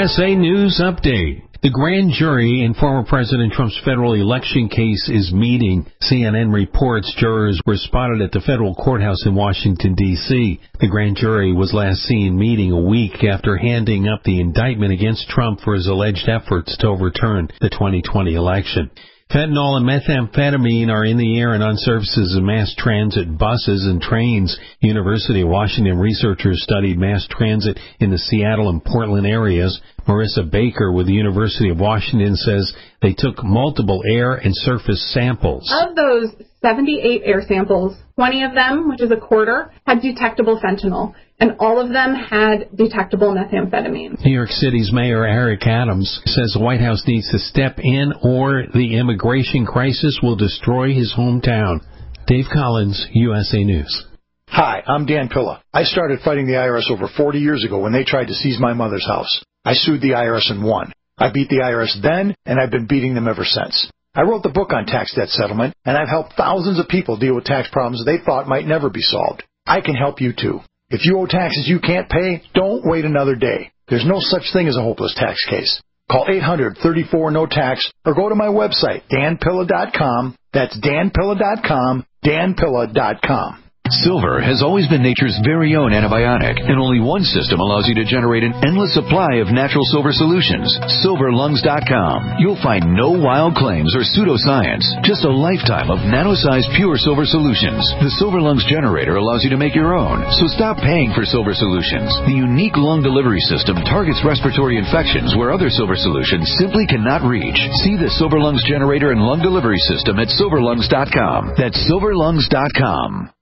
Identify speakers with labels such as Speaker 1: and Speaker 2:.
Speaker 1: USA News Update. The grand jury in former President Trump's federal election case is meeting. CNN reports jurors were spotted at the federal courthouse in Washington, D.C. The grand jury was last seen meeting a week after handing up the indictment against Trump for his alleged efforts to overturn the 2020 election. Fentanyl and methamphetamine are in the air and on surfaces of mass transit buses and trains. University of Washington researchers studied mass transit in the Seattle and Portland areas. Marissa Baker with the University of Washington says they took multiple air and surface samples.
Speaker 2: Of those 78 air samples, 20 of them, which is a quarter, had detectable fentanyl, and all of them had detectable methamphetamine.
Speaker 1: New York City's Mayor Eric Adams says the White House needs to step in or the immigration crisis will destroy his hometown. Dave Collins, USA News.
Speaker 3: Hi, I'm Dan Pilla. I started fighting the IRS over 40 years ago when they tried to seize my mother's house. I sued the IRS and won. I beat the IRS then, and I've been beating them ever since. I wrote the book on tax debt settlement, and I've helped thousands of people deal with tax problems they thought might never be solved. I can help you too. If you owe taxes you can't pay, don't wait another day. There's no such thing as a hopeless tax case. Call 800-34-NO-TAX or go to my website, danpilla.com. That's danpilla.com, danpilla.com.
Speaker 4: Silver has always been nature's very own antibiotic, and only one system allows you to generate an endless supply of natural silver solutions. SilverLungs.com. You'll find no wild claims or pseudoscience, just a lifetime of nano-sized pure silver solutions. The Silver Lungs generator allows you to make your own, so stop paying for silver solutions. The unique lung delivery system targets respiratory infections where other silver solutions simply cannot reach. See the Silver Lungs generator and lung delivery system at SilverLungs.com. That's SilverLungs.com.